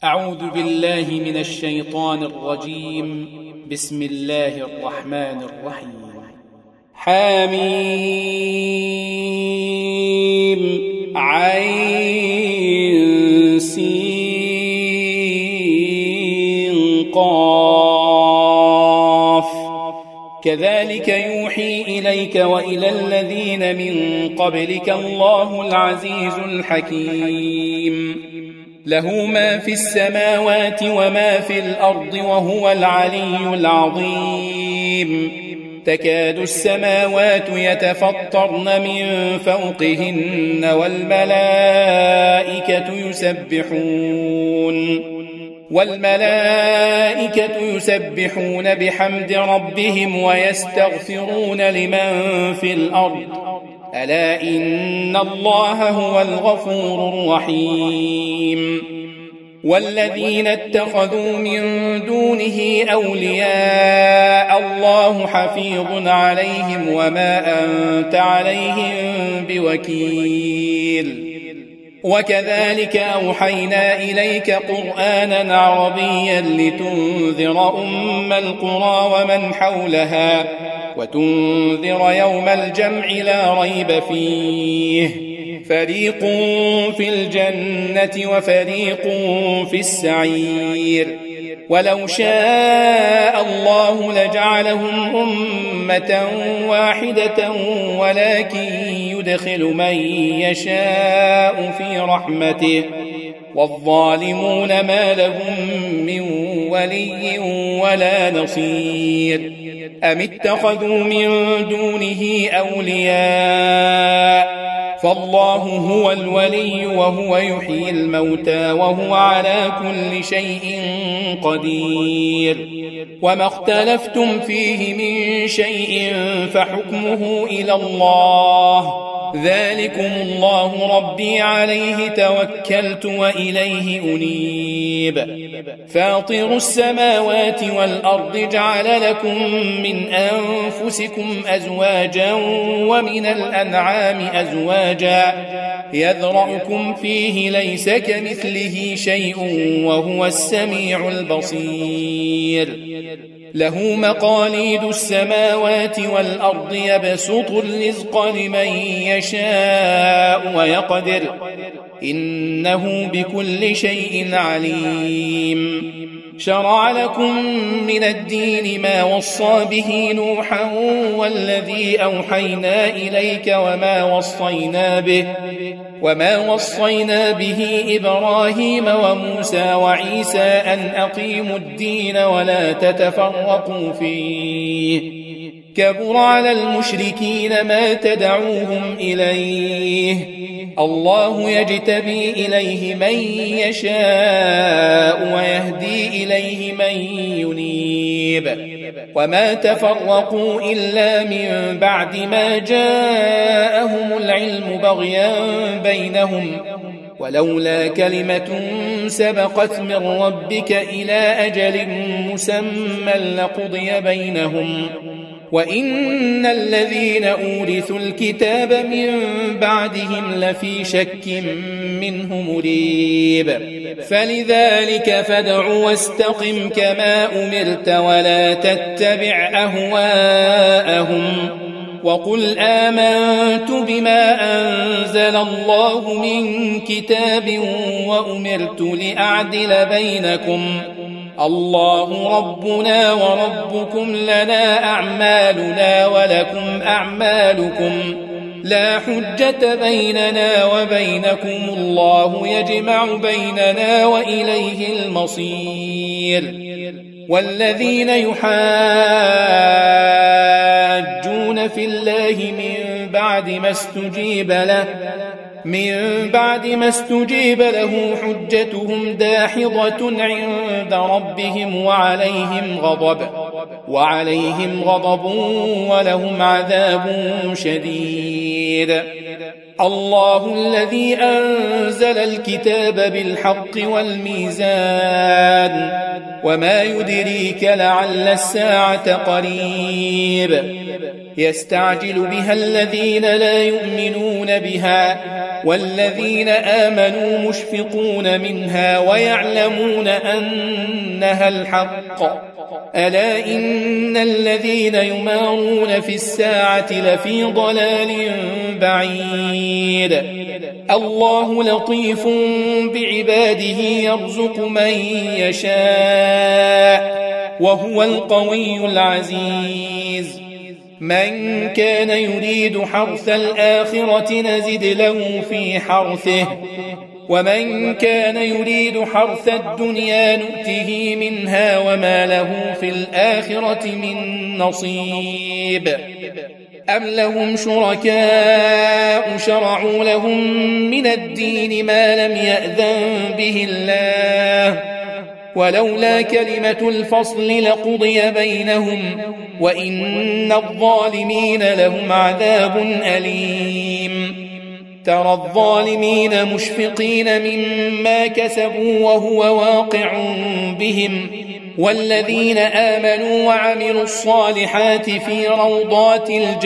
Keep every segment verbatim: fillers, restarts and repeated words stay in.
أعوذ بالله من الشيطان الرجيم. بسم الله الرحمن الرحيم. حميم عين سين قاف كذلك يوحي إليك وإلى الذين من قبلك الله العزيز الحكيم. له ما في السماوات وما في الأرض وهو العلي العظيم. تكاد السماوات يتفطرن من فوقهن والملائكة يسبحون والملائكة يسبحون بحمد ربهم ويستغفرون لمن في الأرض ألا إن الله هو الغفور الرحيم. والذين اتخذوا من دونه أولياء الله حفيظ عليهم وما أنت عليهم بوكيل. وكذلك أوحينا إليك قرآنا عربيا لتنذر أم القرى ومن حولها وتنذر يوم الجمع لا ريب فيه فريق في الجنة وفريق في السعير. ولو شاء الله لجعلهم أمة واحدة ولكن يدخل من يشاء في رحمته والظالمون ما لهم من ولي ولا نصير. أم اتخذوا من دونه أولياء فالله هو الولي وهو يحيي الموتى وهو على كل شيء قدير. وما اختلفتم فيه من شيء فحكمه إلى الله ذلكم الله ربي عليه توكلت وإليه أنيب. فاطر السماوات والأرض جعل لكم من أنفسكم أزواجا ومن الأنعام أزواجا يذرأكم فيه ليس كمثله شيء وهو السميع البصير. له مقاليد السماوات والأرض يبسط الرزق لمن يشاء ويقدر إنه بكل شيء عليم. شرع لكم من الدين ما وصى به نوحا والذي أوحينا إليك وما وصينا به وما وصينا به إبراهيم وموسى وعيسى أن أقيموا الدين ولا تتفرقوا فيه كبر على المشركين ما تدعوهم إليه الله يجتبي إليه من يشاء ويهدي إليه من ينيب. وما تفرقوا إلا من بعد ما جاءهم العلم بغيا بينهم ولولا كلمة سبقت من ربك إلى أجل مسمى لقضي بينهم وإن الذين أورثوا الكتاب من بعدهم لفي شك منه مريب. فلذلك فادع واستقم كما أمرت ولا تتبع أهواءهم وقل آمنت بما أنزل الله من كتاب وأمرت لأعدل بينكم الله ربنا وربكم لنا أعمالنا ولكم أعمالكم لا حجة بيننا وبينكم الله يجمع بيننا وإليه المصير. والذين يحاجون في الله من بعد ما استجيب له من بعد ما استجيب له حجتهم داحضة عند ربهم وعليهم غضب وعليهم غضب ولهم عذاب شديد. الله الذي أنزل الكتاب بالحق والميزان وما يدريك لعل الساعة قريب. يستعجل بها الذين لا يؤمنون بها والذين آمنوا مشفقون منها ويعلمون أنها الحق ألا إن الذين يمارون في الساعة لفي ضلال بعيد الله لطيف بعباده يرزق من يشاء وهو القوي العزيز من كان يريد حرث الآخرة نزد له في حرثه ومن كان يريد حرث الدنيا نؤته منها وما له في الآخرة من نصيب أم لهم شركاء شرعوا لهم من الدين ما لم يأذن به الله ولولا كلمة الفصل لقضي بينهم وإن الظالمين لهم عذاب أليم ترى الظالمين مشفقين مما كسبوا وهو واقع بهم والذين آمنوا وعملوا الصالحات في روضات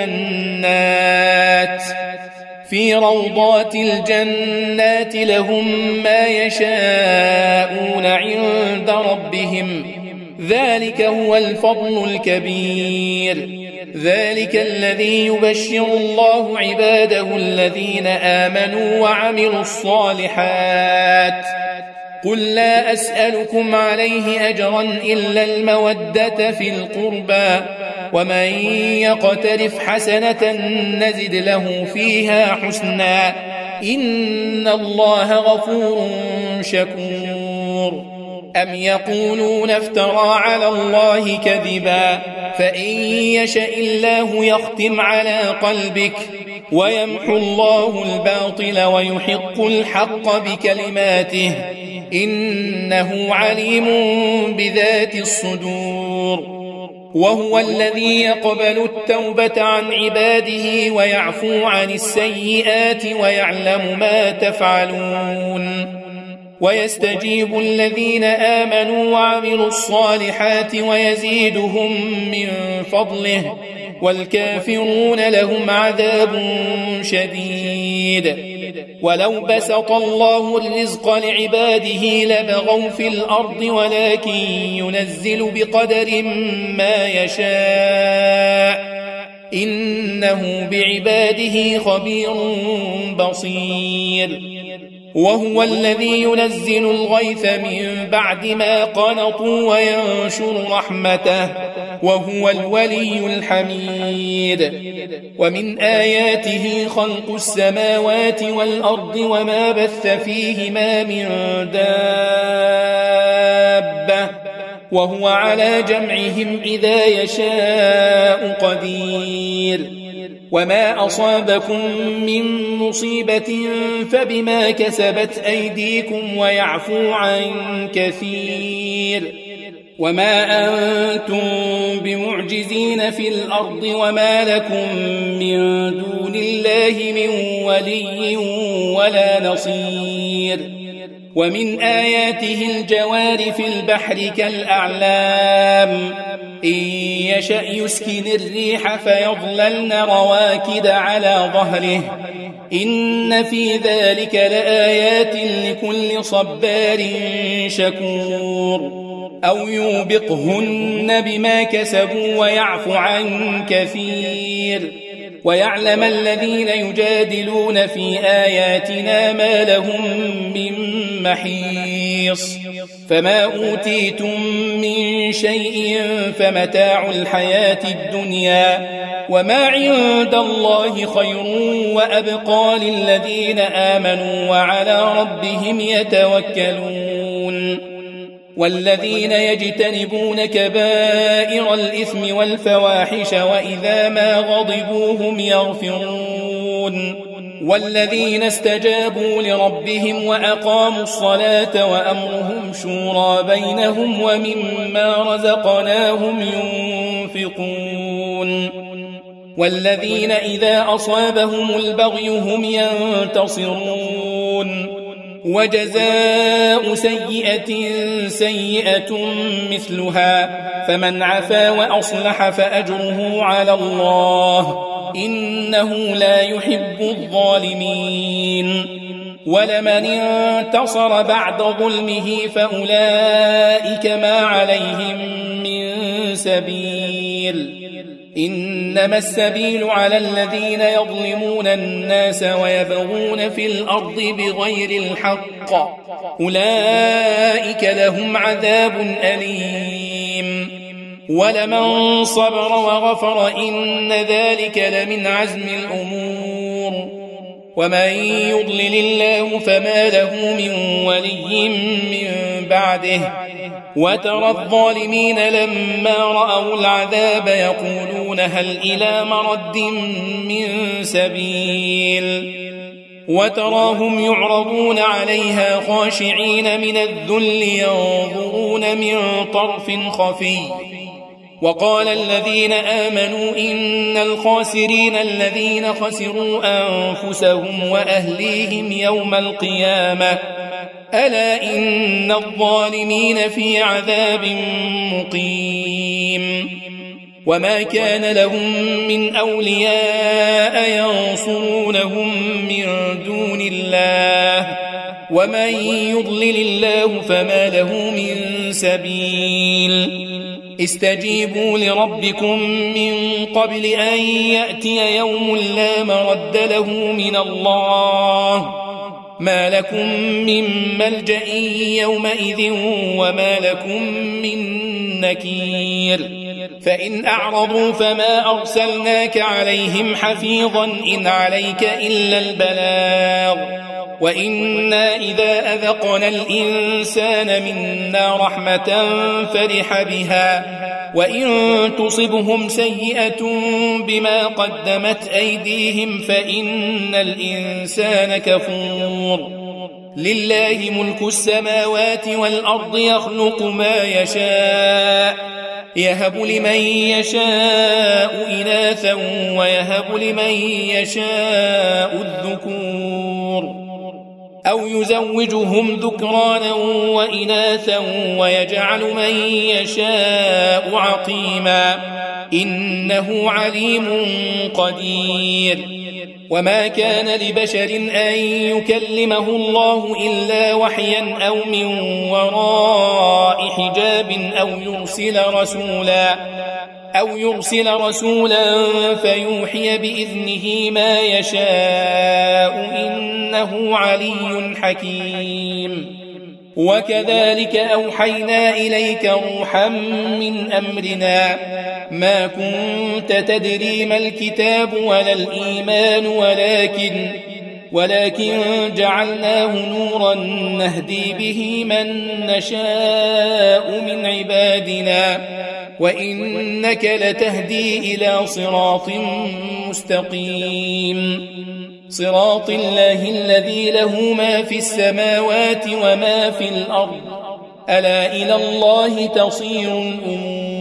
الجنات في روضات الجنات لهم ما يشاءون عند ربهم ذلك هو الفضل الكبير ذلك الذي يبشر الله عباده الذين آمنوا وعملوا الصالحات قل لا أسألكم عليه أجرا إلا المودة في القربى ومن يقترف حسنة نزد له فيها حسنا إن الله غفور شكور أم يقولون افترى على الله كذبا فإن يشاء الله يختم على قلبك ويمحو الله الباطل ويحق الحق بكلماته إنه عليم بذات الصدور وهو الذي يقبل التوبة عن عباده ويعفو عن السيئات ويعلم ما تفعلون ويستجيب الذين آمنوا وعملوا الصالحات ويزيدهم من فضله والكافرون لهم عذاب شديد ولو بسط الله الرزق لعباده لبغوا في الأرض ولكن ينزل بقدر ما يشاء إنه بعباده خبير بصير وهو الذي ينزل الغيث من بعد ما قنطوا وينشر رحمته وهو الولي الحميد ومن آياته خلق السماوات والأرض وما بث فيهما من دابة وهو على جمعهم إذا يشاء قدير وما أصابكم من مصيبة فبما كسبت أيديكم ويعفو عن كثير وما أنتم بمعجزين في الأرض وما لكم من دون الله من ولي ولا نصير ومن آياته الجوار في البحر كالأعلام إن يشأ يسكن الريح فيظللن رواكد على ظهره إن في ذلك لآيات لكل صبار شكور أو يوبقهن بما كسبوا ويعفو عن كثير ويعلم الذين يجادلون في آياتنا ما لهم من محيص فما أوتيتم من شيء فمتاع الحياة الدنيا وما عند الله خير وأبقى للذين آمنوا وعلى ربهم يتوكلون والذين يجتنبون كبائر الإثم والفواحش وإذا ما غضبوا هم يغفرون والذين استجابوا لربهم وأقاموا الصلاة وأمرهم شورى بينهم ومما رزقناهم ينفقون والذين إذا أصابهم البغي هم ينتصرون وجزاء سيئة سيئة مثلها فمن عفا وأصلح فأجره على الله إنه لا يحب الظالمين ولمن انتصر بعد ظلمه فأولئك ما عليهم من سبيل إنما السبيل على الذين يظلمون الناس ويبغون في الأرض بغير الحق أولئك لهم عذاب أليم ولمن صبر وغفر إن ذلك لمن عزم الأمور ومن يضلل الله فما له من ولي من بعده وترى الظالمين لما رأوا العذاب يقولون هل إلى مرد من سبيل وتراهم يعرضون عليها خاشعين من الذل ينظرون من طرف خفي وقال الذين آمنوا إن الخاسرين الذين خسروا أنفسهم وأهليهم يوم القيامة ألا إن الظالمين في عذاب مقيم وما كان لهم من أولياء ينصرونهم من دون الله ومن يضلل الله فما له من سبيل استجيبوا لربكم من قبل أن يأتي يوم لا مرد له من الله ما لكم من ملجأ يومئذ وما لكم من نكير فإن أعرضوا فما أرسلناك عليهم حفيظا إن عليك إلا البلاغ وإنا إذا أذقنا الإنسان منا رحمة فرح بها وإن تصبهم سيئة بما قدمت أيديهم فإن الإنسان كفور لله ملك السماوات والأرض يخلق ما يشاء يهب لمن يشاء إناثا ويهب لمن يشاء الذكور أو يزوجهم ذكرانا وإناثا ويجعل من يشاء عقيما إنه عليم قدير وما كان لبشر أن يكلمه الله إلا وحيا أو من وراء حجاب أو يرسل رسولا أو يرسل رسولا فيوحي بإذنه ما يشاء إنه علي حكيم وكذلك أوحينا إليك روحا من أمرنا ما كنت تدري ما الكتاب ولا الإيمان ولكن ولكن جعلناه نورا نهدي به من نشاء من عبادنا وإنك لتهدي إلى صراط مستقيم صراط الله الذي له ما في السماوات وما في الأرض ألا إلى الله تصير الأمور